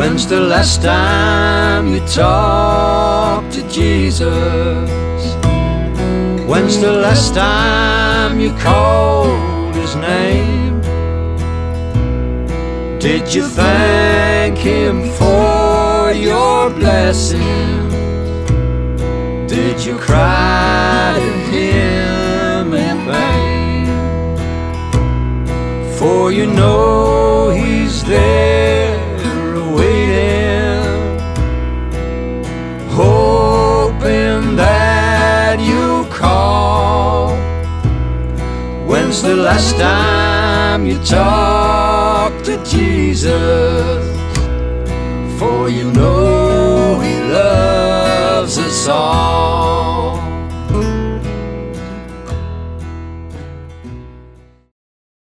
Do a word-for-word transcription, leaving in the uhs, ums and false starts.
When's the last time you talked to Jesus? When's the last time you called His name? Did you thank Him for your blessing? Did you cry to Him in vain? For you know He's there waiting, hoping that you call. When's the last time you talked to Jesus? For you know He loves us all.